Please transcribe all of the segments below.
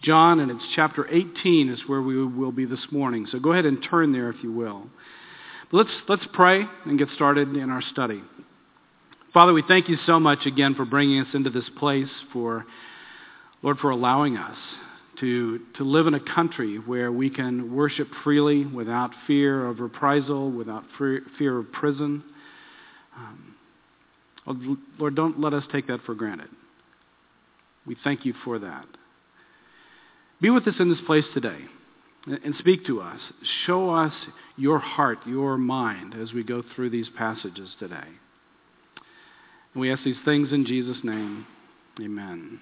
John, and it's chapter 18 is where we will be this morning. So go ahead and turn there if you will. But let's pray and get started in our study. Father, we thank you so much again for bringing us into this place, for allowing us to live in a country where we can worship freely without fear of reprisal, without fear of prison. Lord, don't let us take that for granted. We thank you for that. Be with us in this place today and speak to us. Show us your heart, your mind as we go through these passages today. And we ask these things in Jesus' name. Amen.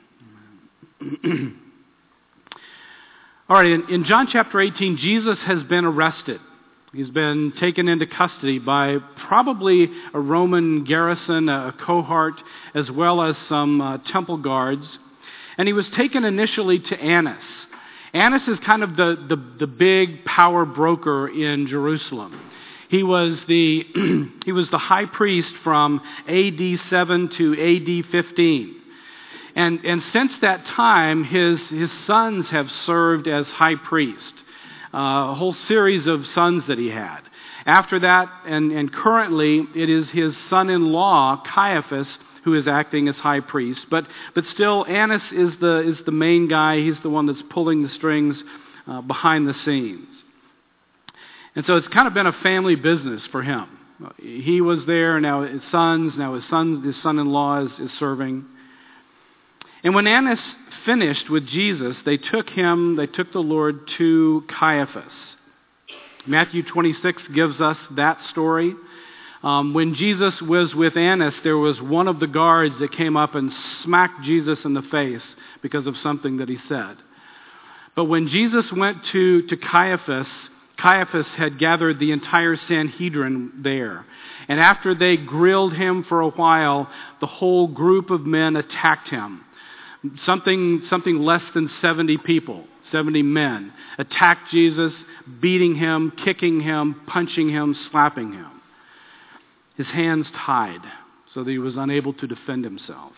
All right, in John chapter 18, Jesus has been arrested. He's been taken into custody by probably a Roman garrison, a cohort, as well as some temple guards. And he was taken initially to Annas. Annas is kind of the big power broker in Jerusalem. He was the high priest from AD 7 to AD 15. And since that time, his sons have served as high priest. A whole series of sons that he had. After that, and currently, it is his son-in-law, Caiaphas, who is acting as high priest. But still, Annas is the main guy. He's the one that's pulling the strings behind the scenes. And so it's kind of been a family business for him. He was there, now his son-in-law is serving. And when Annas finished with Jesus, they took the Lord to Caiaphas. Matthew 26 gives us that story. When Jesus was with Annas, there was one of the guards that came up and smacked Jesus in the face because of something that he said. But when Jesus went to Caiaphas, Caiaphas had gathered the entire Sanhedrin there. And after they grilled him for a while, the whole group of men attacked him. Something less than 70 people, 70 men, attacked Jesus, beating him, kicking him, punching him, slapping him. His hands tied so that he was unable to defend himself.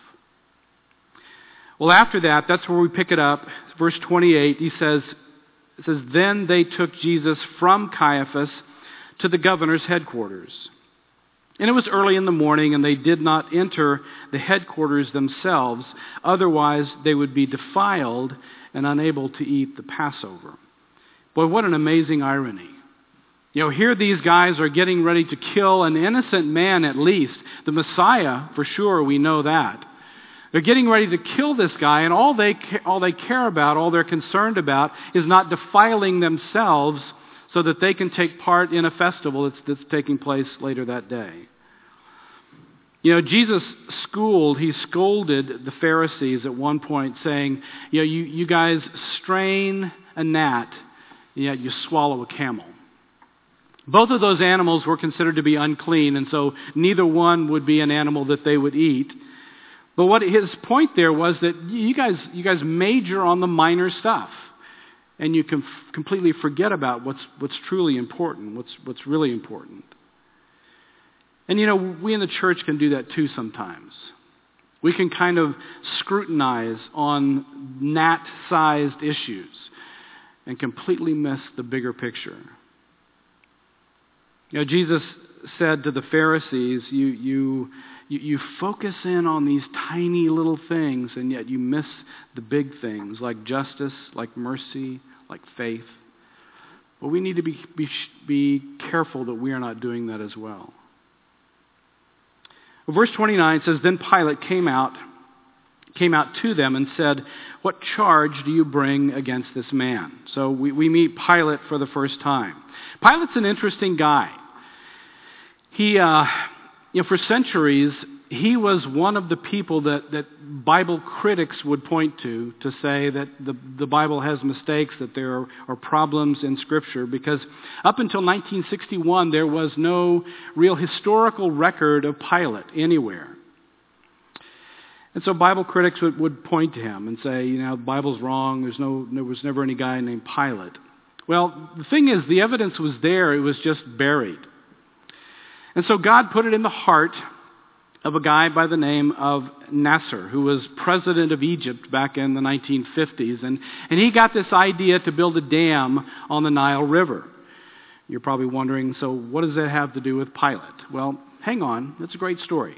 Well, after that, that's where we pick it up. Verse 28, it says, then they took Jesus from Caiaphas to the governor's headquarters. And it was early in the morning, and they did not enter the headquarters themselves. Otherwise, they would be defiled and unable to eat the Passover. Boy, what an amazing irony. Here these guys are getting ready to kill an innocent man at least. The Messiah, for sure, we know that. They're getting ready to kill this guy, and all they care about, all they're concerned about, is not defiling themselves so that they can take part in a festival that's taking place later that day. Jesus scolded the Pharisees at one point saying, you guys strain a gnat, yet you swallow a camel. Both of those animals were considered to be unclean, and so neither one would be an animal that they would eat. But what his point there was that you guys major on the minor stuff, and you can completely forget about what's truly important, what's really important. And we in the church can do that too sometimes. We can kind of scrutinize on gnat-sized issues and completely miss the bigger picture. Jesus said to the Pharisees, you focus in on these tiny little things, and yet you miss the big things like justice, like mercy, like faith. Well, we need to be careful that we are not doing that as well. Well, verse 29 says, then Pilate came out to them and said, what charge do you bring against this man? So we meet Pilate for the first time. Pilate's an interesting guy. He, for centuries, he was one of the people that Bible critics would point to say that the Bible has mistakes, that there are problems in Scripture, because up until 1961, there was no real historical record of Pilate anywhere. And so Bible critics would point to him and say, the Bible's wrong, there was never any guy named Pilate. Well, the thing is, the evidence was there, it was just buried. And so God put it in the heart of a guy by the name of Nasser, who was president of Egypt back in the 1950s. And he got this idea to build a dam on the Nile River. You're probably wondering, so what does that have to do with Pilate? Well, hang on. It's a great story.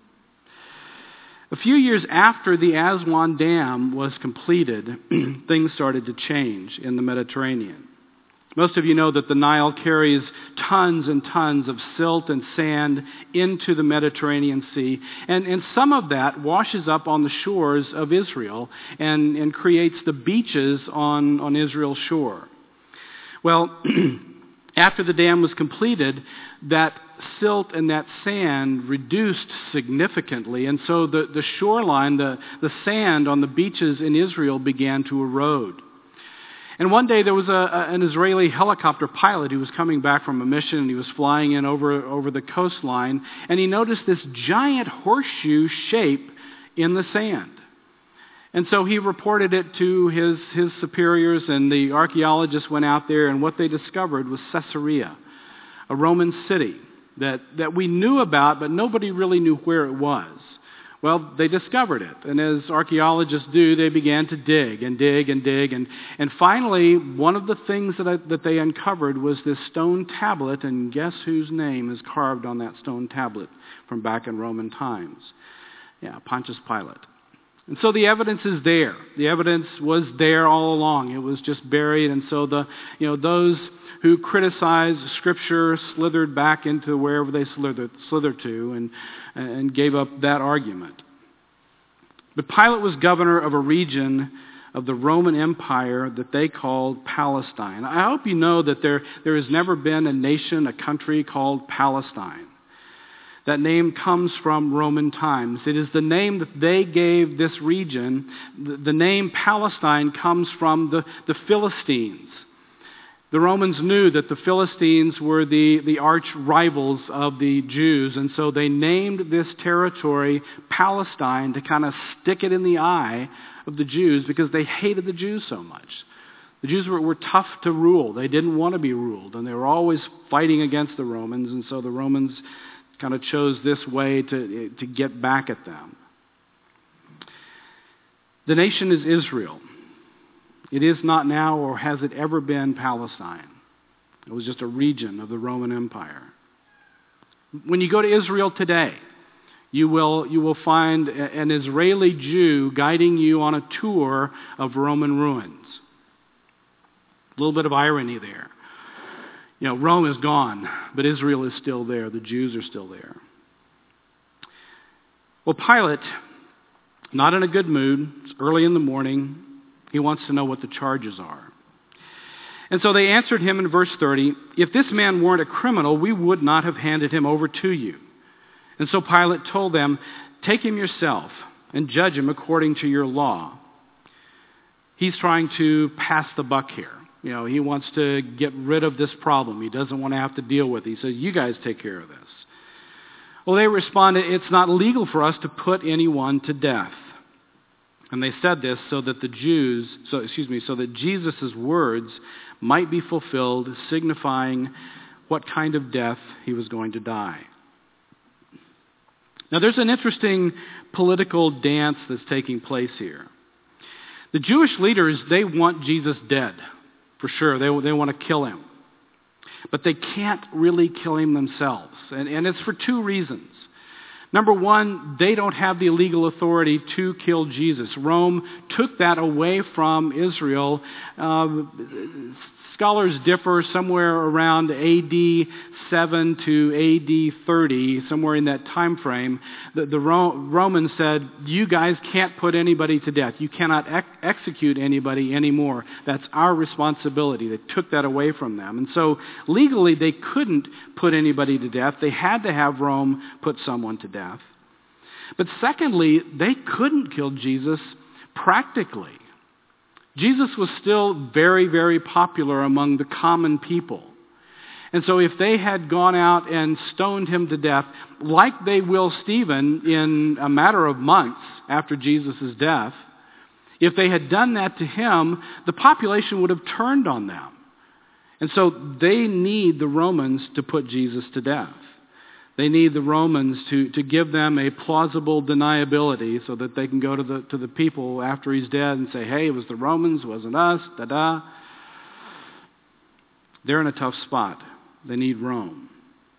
A few years after the Aswan Dam was completed, things started to change in the Mediterranean. Most of you know that the Nile carries tons and tons of silt and sand into the Mediterranean Sea, and some of that washes up on the shores of Israel and creates the beaches on Israel's shore. Well, after the dam was completed, that silt and that sand reduced significantly, and so the shoreline, the sand on the beaches in Israel began to erode. And one day there was an Israeli helicopter pilot who was coming back from a mission, and he was flying in over the coastline, and he noticed this giant horseshoe shape in the sand. And so he reported it to his superiors, and the archaeologists went out there, and what they discovered was Caesarea, a Roman city that we knew about, but nobody really knew where it was. Well, they discovered it, and as archaeologists do, they began to dig and dig and dig, and finally, one of the things that they uncovered was this stone tablet, and guess whose name is carved on that stone tablet from back in Roman times? Yeah, Pontius Pilate. And so the evidence is there. The evidence was there all along. It was just buried, and so those who criticized Scripture slithered back into wherever they slithered to and gave up that argument. But Pilate was governor of a region of the Roman Empire that they called Palestine. I hope you know that there has never been a nation, a country called Palestine. That name comes from Roman times. It is the name that they gave this region. The name Palestine comes from the Philistines. The Romans knew that the Philistines were the arch rivals of the Jews, and so they named this territory Palestine to kind of stick it in the eye of the Jews because they hated the Jews so much. The Jews were tough to rule. They didn't want to be ruled, and they were always fighting against the Romans, and so the Romans kind of chose this way to get back at them. The nation is Israel. It is not now, or has it ever been, Palestine. It was just a region of the Roman Empire. When you go to Israel today, you will find an Israeli Jew guiding you on a tour of Roman ruins. A little bit of irony there. Rome is gone, but Israel is still there. The Jews are still there. Well, Pilate, not in a good mood, it's early in the morning. He wants to know what the charges are. And so they answered him in verse 30, "If this man weren't a criminal, we would not have handed him over to you." And so Pilate told them, "Take him yourself and judge him according to your law." He's trying to pass the buck here. He wants to get rid of this problem. He doesn't want to have to deal with it. He says, "You guys take care of this." Well, they responded, "It's not legal for us to put anyone to death." And they said this so that so that Jesus' words might be fulfilled, signifying what kind of death he was going to die. Now, there's an interesting political dance that's taking place here. The Jewish leaders, they want Jesus dead, for sure. They want to kill him. But they can't really kill him themselves. And it's for two reasons. Number one, they don't have the legal authority to kill Jesus. Rome took that away from Israel. Scholars differ somewhere around AD 7 to AD 30, somewhere in that time frame. The Romans said, "You guys can't put anybody to death. You cannot execute anybody anymore. That's our responsibility." They took that away from them. And so legally, they couldn't put anybody to death. They had to have Rome put someone to death. But secondly, they couldn't kill Jesus practically. Jesus was still very, very popular among the common people. And so if they had gone out and stoned him to death, like they will Stephen in a matter of months after Jesus' death, if they had done that to him, the population would have turned on them. And so they need the Romans to put Jesus to death. They need the Romans to give them a plausible deniability so that they can go to the people after he's dead and say, hey, it was the Romans, it wasn't us, da-da. They're in a tough spot. They need Rome.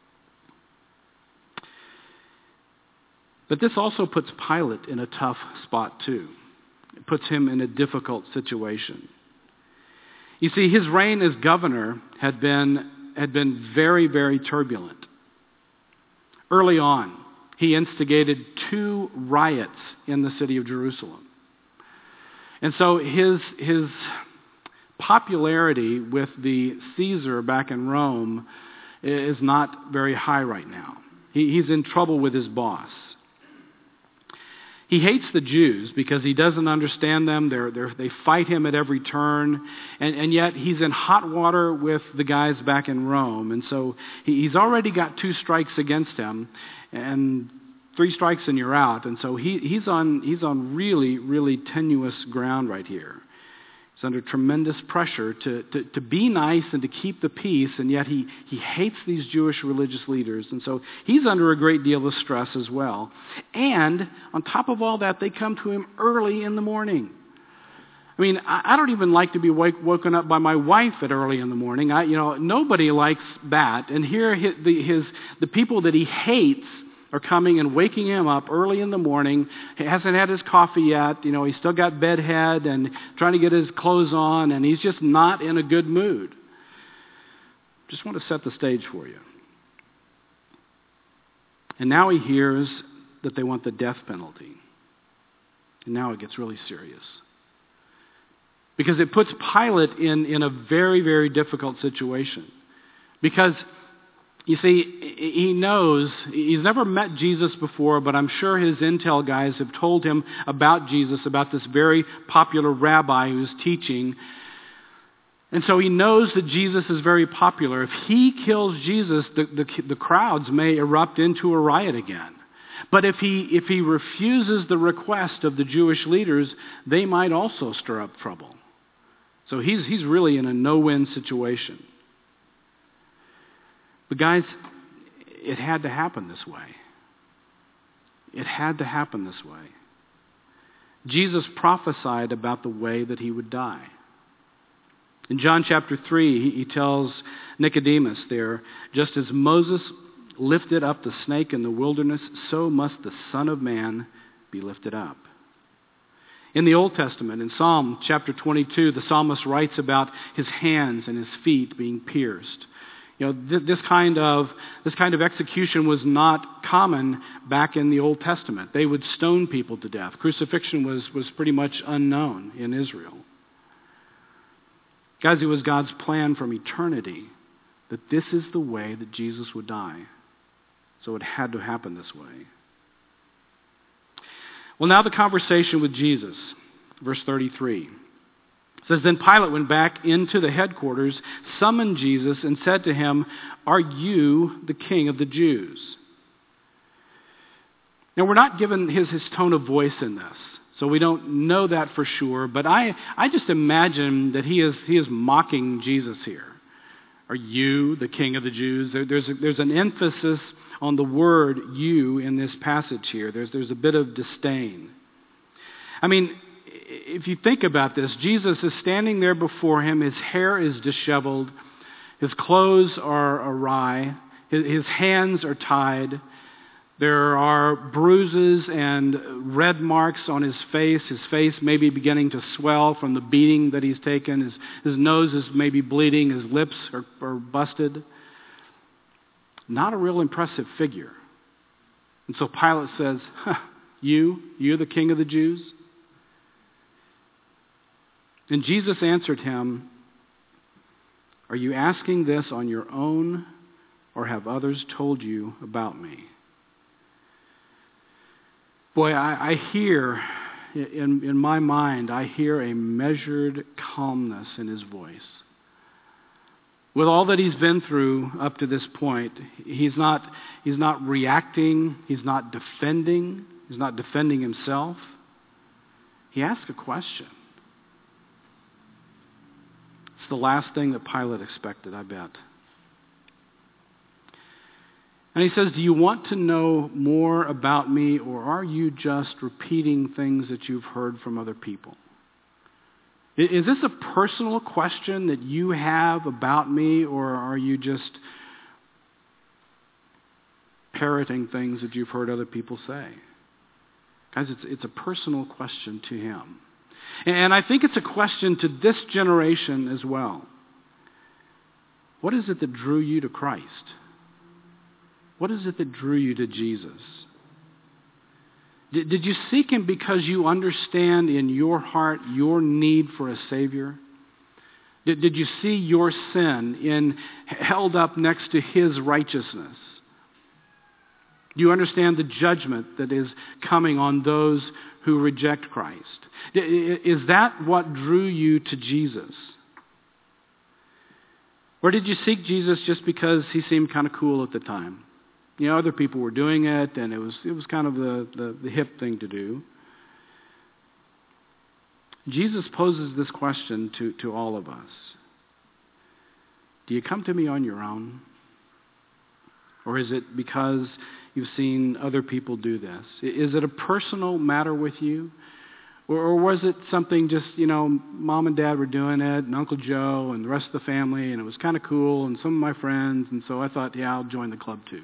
But this also puts Pilate in a tough spot too. It puts him in a difficult situation. You see, his reign as governor had been very, very turbulent. Early on, he instigated 2 riots in the city of Jerusalem. And so his popularity with the Caesar back in Rome is not very high right now. He's in trouble with his boss. He hates the Jews because he doesn't understand them. They fight him at every turn. And yet he's in hot water with the guys back in Rome. And so he's already got 2 strikes against him. And 3 strikes and you're out. And so he's on really, really tenuous ground right here. He's under tremendous pressure to be nice and to keep the peace, and yet he hates these Jewish religious leaders. And so he's under a great deal of stress as well. And on top of all that, they come to him early in the morning. I mean, I don't even like to be woken up by my wife at early in the morning. Nobody likes that. And here the people that he hates are coming and waking him up early in the morning. He hasn't had his coffee yet. He's still got bedhead and trying to get his clothes on, and he's just not in a good mood. Just want to set the stage for you. And now he hears that they want the death penalty. And now it gets really serious. Because it puts Pilate in a very, very difficult situation. Because you see, he knows, he's never met Jesus before, but I'm sure his intel guys have told him about Jesus, about this very popular rabbi who's teaching. And so he knows that Jesus is very popular. If he kills Jesus, the crowds may erupt into a riot again. But if he refuses the request of the Jewish leaders, they might also stir up trouble. So he's really in a no-win situation. But guys, it had to happen this way. It had to happen this way. Jesus prophesied about the way that he would die. In John chapter 3, he tells Nicodemus there, just as Moses lifted up the snake in the wilderness, so must the Son of Man be lifted up. In the Old Testament, in Psalm chapter 22, the psalmist writes about his hands and his feet being pierced. This kind of execution was not common back in the Old Testament. They would stone people to death. Crucifixion was pretty much unknown in Israel. Guys, it was God's plan from eternity that this is the way that Jesus would die. So it had to happen this way. Well, now the conversation with Jesus, verse 33. It says, then Pilate went back into the headquarters, summoned Jesus, and said to him, are you the king of the Jews? Now, we're not given his tone of voice in this, so we don't know that for sure, but I just imagine that he is mocking Jesus here. Are you the king of the Jews? There's an emphasis on the word you in this passage here. There's a bit of disdain. I mean, if you think about this, Jesus is standing there before him. His hair is disheveled. His clothes are awry. His hands are tied. There are bruises and red marks on his face. His face may be beginning to swell from the beating that he's taken. His nose is maybe bleeding. His lips are busted. Not a real impressive figure. And so Pilate says, you're the king of the Jews? And Jesus answered him, are you asking this on your own, or have others told you about me? Boy, I hear, in my mind, I hear a measured calmness in his voice. With all that he's been through up to this point, he's not reacting, he's not defending himself. He asks a question. It's the last thing that Pilate expected, I bet. And he says, do you want to know more about me, or are you just repeating things that you've heard from other people? Is this a personal question that you have about me, or are you just parroting things that you've heard other people say? Guys, it's a personal question to him. And I think it's a question to this generation as well. What is it that drew you to Christ? What is it that drew you to Jesus? Did you seek him because you understand in your heart your need for a Savior? Did you see your sin held up next to his righteousness? Do you understand the judgment that is coming on those who reject Christ? Is that what drew you to Jesus? Or did you seek Jesus just because he seemed kind of cool at the time? You know, other people were doing it, and it was kind of the hip thing to do. Jesus poses this question to all of us. Do you come to me on your own? Or is it because you've seen other people do this? Is it a personal matter with you? Or was it something just, mom and dad were doing it, and Uncle Joe and the rest of the family, and it was kind of cool, and some of my friends, and so I thought, yeah, I'll join the club too.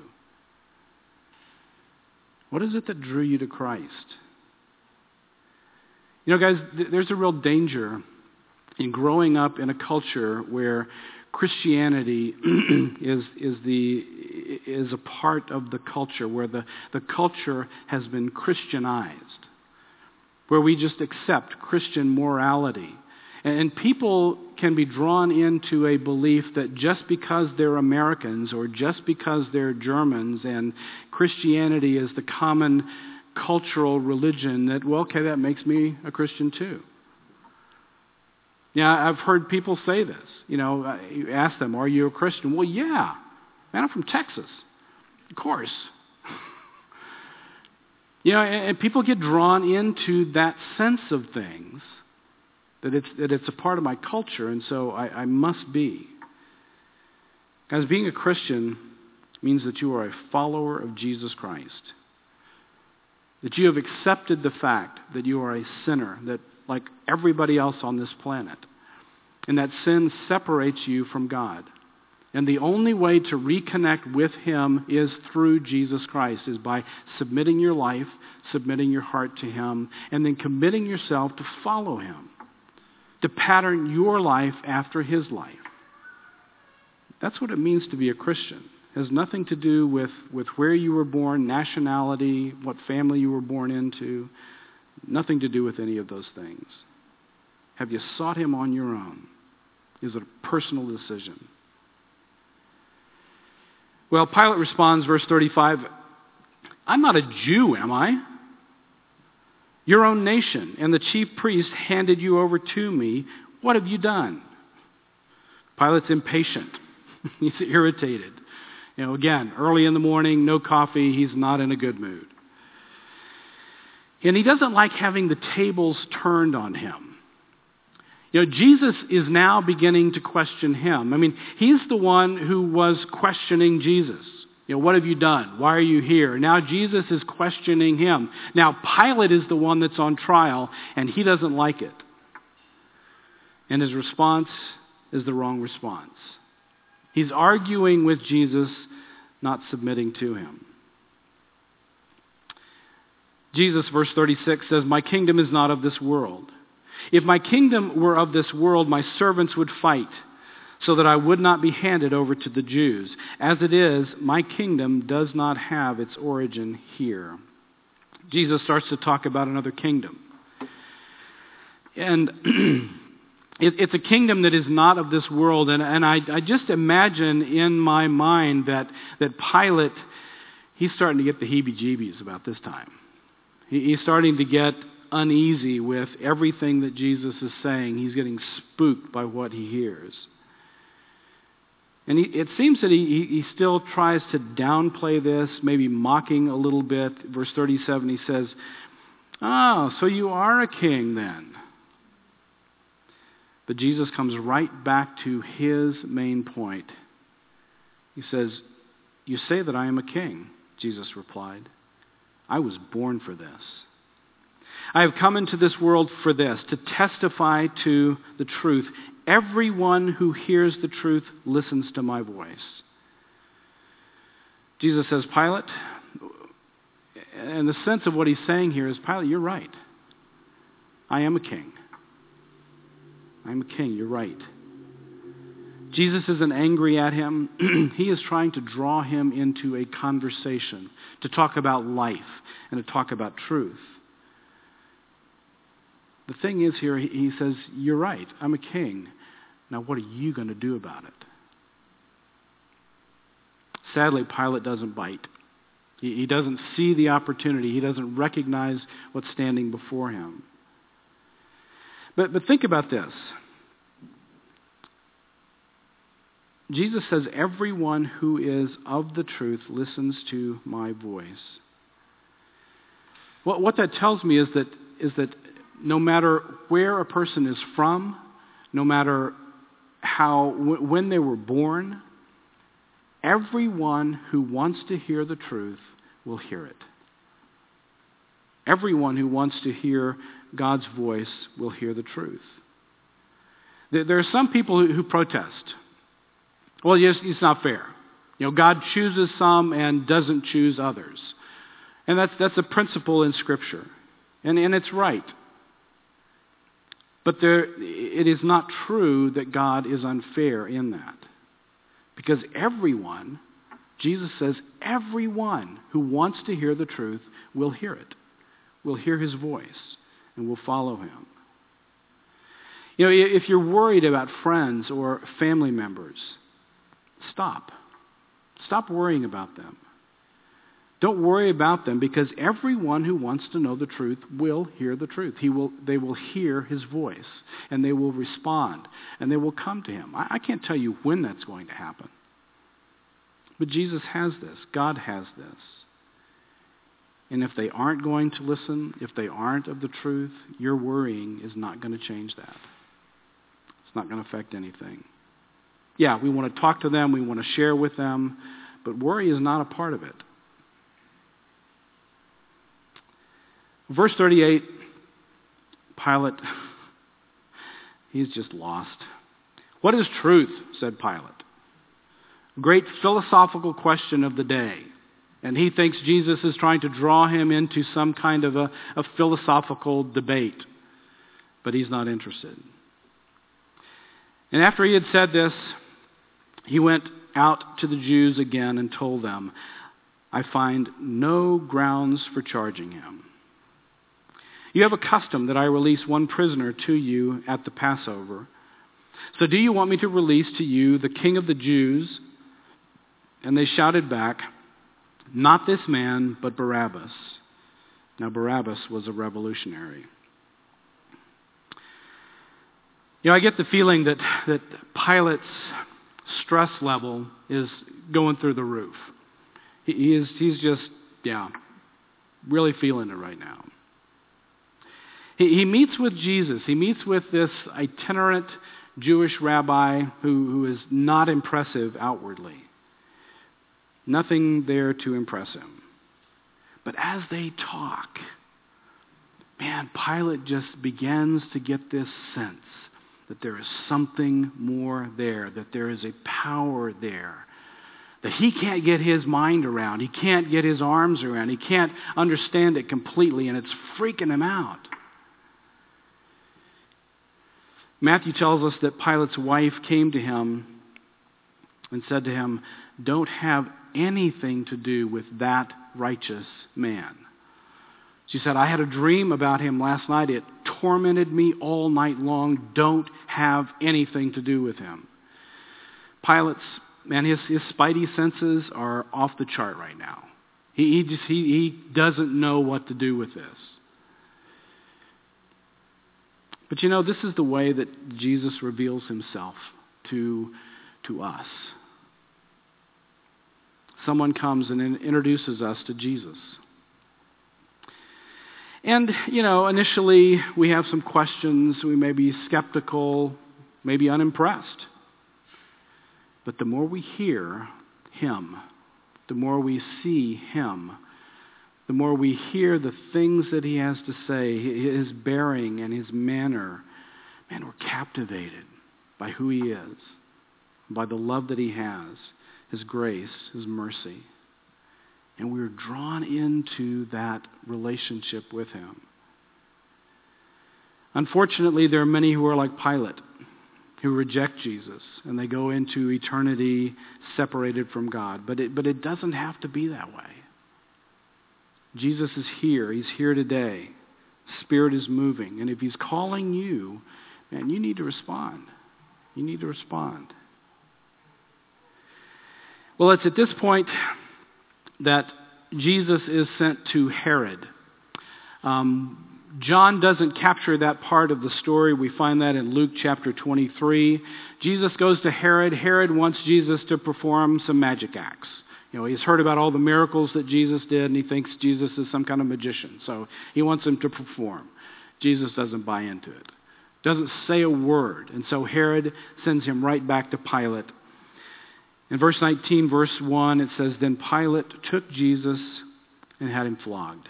What is it that drew you to Christ? Guys, there's a real danger in growing up in a culture where Christianity is a part of the culture, where the culture has been Christianized, where we just accept Christian morality. And people can be drawn into a belief that just because they're Americans or just because they're Germans and Christianity is the common cultural religion, that, well, okay, that makes me a Christian too. Yeah, I've heard people say this. You ask them, are you a Christian? Well, yeah. Man, I'm from Texas. Of course. And people get drawn into that sense of things, that it's a part of my culture, and so I must be. Guys, being a Christian means that you are a follower of Jesus Christ. That you have accepted the fact that you are a sinner, that like everybody else on this planet, and that sin separates you from God. And the only way to reconnect with him is through Jesus Christ, is by submitting your life, submitting your heart to him, and then committing yourself to follow him, to pattern your life after his life. That's what it means to be a Christian. It has nothing to do with where you were born, nationality, what family you were born into. Nothing to do with any of those things. Have you sought him on your own? Is it a personal decision? Well, Pilate responds, verse 35, I'm not a Jew, am I? Your own nation and the chief priest handed you over to me. What have you done? Pilate's impatient. He's irritated. Again, early in the morning, no coffee. He's not in a good mood. And he doesn't like having the tables turned on him. Jesus is now beginning to question him. I mean, he's the one who was questioning Jesus. What have you done? Why are you here? Now Jesus is questioning him. Now Pilate is the one that's on trial, and he doesn't like it. And his response is the wrong response. He's arguing with Jesus, not submitting to him. Jesus, verse 36, says, my kingdom is not of this world. If my kingdom were of this world, my servants would fight, so that I would not be handed over to the Jews. As it is, my kingdom does not have its origin here. Jesus starts to talk about another kingdom. And it's a kingdom that is not of this world. And I just imagine in my mind that Pilate, he's starting to get the heebie-jeebies about this time. He's starting to get uneasy with everything that Jesus is saying. He's getting spooked by what he hears. And it seems that he still tries to downplay this, maybe mocking a little bit. Verse 37, he says, oh, so you are a king then. But Jesus comes right back to his main point. He says, "You say that I am a king," Jesus replied. "I was born for this. I have come into this world for this, to testify to the truth. Everyone who hears the truth listens to my voice." Jesus says, "Pilate," and the sense of what he's saying here is, "Pilate, you're right. I am a king. I'm a king, you're right." Jesus isn't angry at him. He is trying to draw him into a conversation, to talk about life and to talk about truth. The thing is here, he says, "You're right, I'm a king. Now what are you going to do about it?" Sadly, Pilate doesn't bite. He doesn't see the opportunity. He doesn't recognize what's standing before him. But think about this. Jesus says, "Everyone who is of the truth listens to my voice." What that tells me is that no matter where a person is from, no matter when they were born, everyone who wants to hear the truth will hear it. Everyone who wants to hear God's voice will hear the truth. There are some people who protest. Well, yes, it's not fair. God chooses some and doesn't choose others. And that's a principle in Scripture. And it's right. But it is not true that God is unfair in that. Because everyone, Jesus says, everyone who wants to hear the truth will hear it, will hear his voice, and will follow him. If you're worried about friends or family members, stop. Stop worrying about them. Don't worry about them, because everyone who wants to know the truth will hear the truth. They will hear his voice, and they will respond, and they will come to him. I can't tell you when that's going to happen. But Jesus has this. God has this. And if they aren't going to listen, if they aren't of the truth, your worrying is not going to change that. It's not going to affect anything. Yeah, we want to talk to them, we want to share with them, but worry is not a part of it. Verse 38, Pilate, he's just lost. "What is truth?" said Pilate. Great philosophical question of the day. And he thinks Jesus is trying to draw him into some kind of a philosophical debate. But he's not interested. And after he had said this, he went out to the Jews again and told them, "I find no grounds for charging him. You have a custom that I release one prisoner to you at the Passover. So do you want me to release to you the King of the Jews?" And they shouted back, "Not this man, but Barabbas." Now Barabbas was a revolutionary. I get the feeling that Pilate's stress level is going through the roof. He's just, really feeling it right now. He meets with Jesus. He meets with this itinerant Jewish rabbi who is not impressive outwardly. Nothing there to impress him. But as they talk, Pilate just begins to get this sense that there is something more there, that there is a power there, that he can't get his mind around. He can't get his arms around. He can't understand it completely, and it's freaking him out. Matthew tells us that Pilate's wife came to him and said to him, "Don't have anything to do with that righteous man." She said, "I had a dream about him last night. It tormented me all night long. Don't have anything to do with him." Pilate's, his spidey senses are off the chart right now. He doesn't know what to do with this. But this is the way that Jesus reveals himself to us. Someone comes and introduces us to Jesus. And, initially we have some questions. We may be skeptical, maybe unimpressed. But the more we hear him, the more we see him, the more we hear the things that he has to say, his bearing and his manner, man, we're captivated by who he is, by the love that he has, his grace, his mercy. And we're drawn into that relationship with him. Unfortunately, there are many who are like Pilate, who reject Jesus, and they go into eternity separated from God. But it doesn't have to be that way. Jesus is here. He's here today. Spirit is moving. And if he's calling you, man, you need to respond. You need to respond. Well, it's at this point that Jesus is sent to Herod. John doesn't capture that part of the story. We find that in Luke chapter 23. Jesus goes to Herod. Herod wants Jesus to perform some magic acts. He's heard about all the miracles that Jesus did, and he thinks Jesus is some kind of magician. So he wants him to perform. Jesus doesn't buy into it. Doesn't say a word. And so Herod sends him right back to Pilate. In verse 19, verse 1, it says, "Then Pilate took Jesus and had him flogged."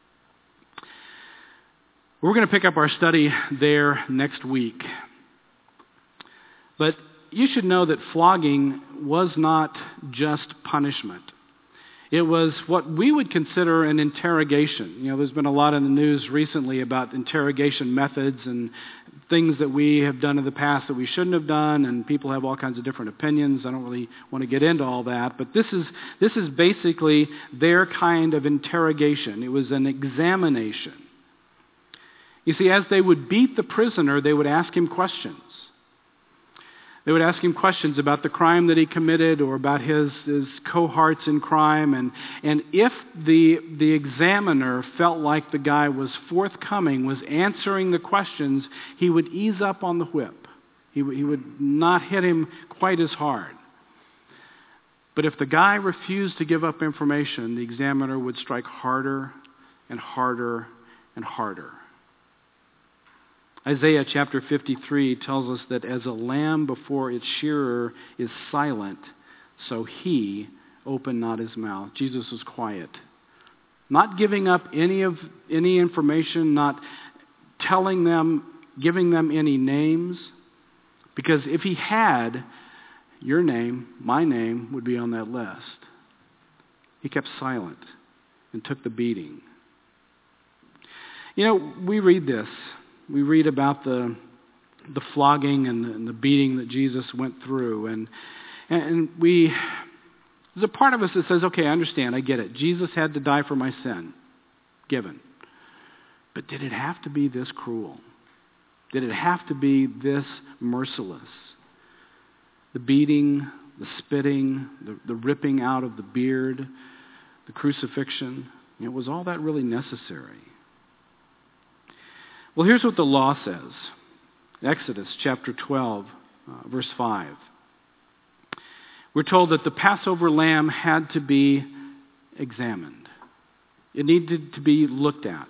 We're going to pick up our study there next week. But you should know that flogging was not just punishment. It was what we would consider an interrogation. There's been a lot in the news recently about interrogation methods and things that we have done in the past that we shouldn't have done, and people have all kinds of different opinions. I don't really want to get into all that, but this is basically their kind of interrogation. It was an examination. You see, as they would beat the prisoner, they would ask him questions. They would ask him questions about the crime that he committed or about his cohorts in crime. And if the examiner felt like the guy was forthcoming, was answering the questions, he would ease up on the whip. He would not hit him quite as hard. But if the guy refused to give up information, the examiner would strike harder and harder and harder. Isaiah chapter 53 tells us that as a lamb before its shearer is silent, so he opened not his mouth. Jesus was quiet. Not giving up any information, not telling them, giving them any names. Because if he had, your name, my name, would be on that list. He kept silent and took the beating. We read this. We read about the flogging and the beating that Jesus went through. And there's a part of us that says, okay, I understand, I get it. Jesus had to die for my sin. Given. But did it have to be this cruel? Did it have to be this merciless? The beating, the spitting, the ripping out of the beard, the crucifixion, was all that really necessary? Well, here's what the law says. Exodus chapter 12, verse 5. We're told that the Passover lamb had to be examined. It needed to be looked at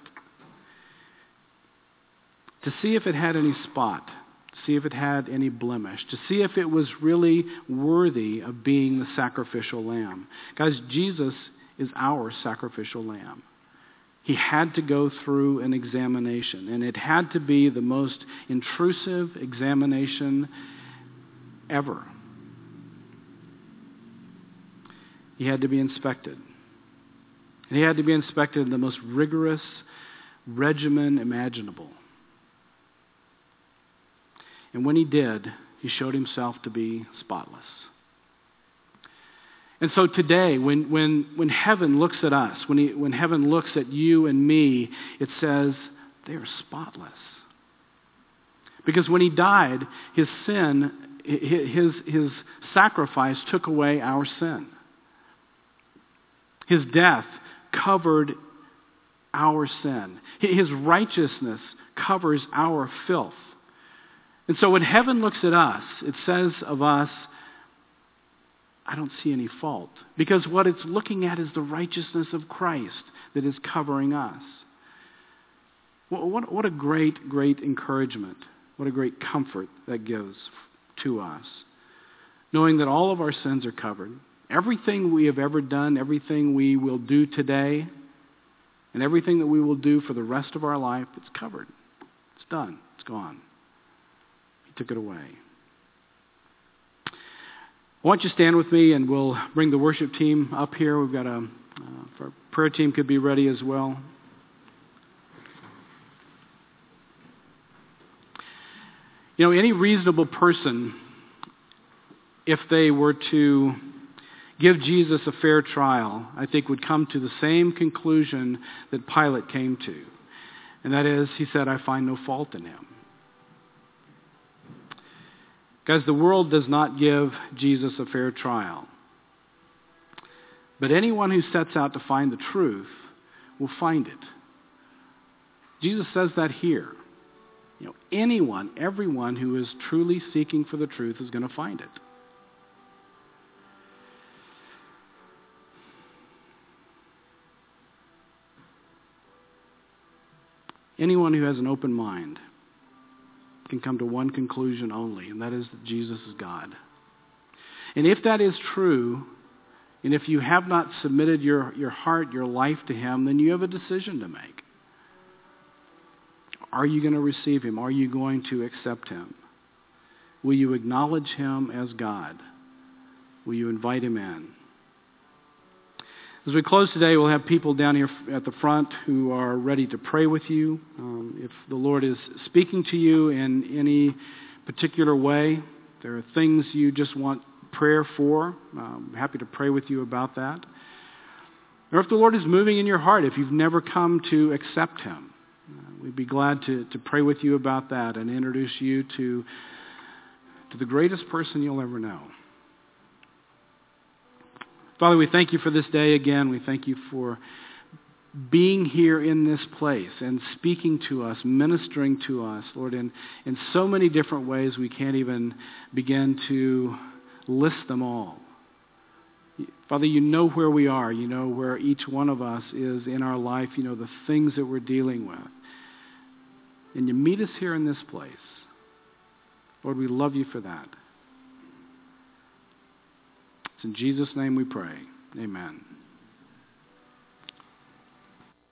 to see if it had any spot, to see if it had any blemish, to see if it was really worthy of being the sacrificial lamb. Guys, Jesus is our sacrificial lamb. He had to go through an examination, and it had to be the most intrusive examination ever. He had to be inspected. And he had to be inspected in the most rigorous regimen imaginable. And when he did, he showed himself to be spotless. And so today, when heaven looks at us, when heaven looks at you and me, it says they are spotless. Because when he died, his sin, his sacrifice took away our sin. His death covered our sin. His righteousness covers our filth. And so when heaven looks at us, it says of us, I don't see any fault. Because what it's looking at is the righteousness of Christ that is covering us. What a great, great encouragement. What a great comfort that gives to us. Knowing that all of our sins are covered, Everything we have ever done, everything we will do today, and everything that we will do for the rest of our life, it's covered. It's done. It's gone. He took it away. I want you to stand with me, and we'll bring the worship team up here. We've got our prayer team could be ready as well. You know, any reasonable person, if they were to give Jesus a fair trial, I think would come to the same conclusion that Pilate came to. And that is, he said, I find no fault in him. Guys, the world does not give Jesus a fair trial. But anyone who sets out to find the truth will find it. Jesus says that here. You know, anyone, everyone who is truly seeking for the truth is going to find it. Anyone who has an open mind can come to one conclusion only, and that is that Jesus is God. And if that is true, and if you have not submitted your heart, your life to him, then you have a decision to make. Are you going to receive him? Are you going to accept him? Will you acknowledge him as God? Will you invite him in? As we close today, we'll have people down here at the front who are ready to pray with you. If the Lord is speaking to you in any particular way, there are things you just want prayer for, I'm happy to pray with you about that. Or if the Lord is moving in your heart, if you've never come to accept him, we'd be glad to pray with you about that and introduce you to the greatest person you'll ever know. Father, we thank you for this day again. We thank you for being here in this place and speaking to us, ministering to us, Lord, in so many different ways we can't even begin to list them all. Father, you know where we are. You know where each one of us is in our life. You know the things that we're dealing with. And you meet us here in this place. Lord, we love you for that. It's in Jesus' name we pray. Amen.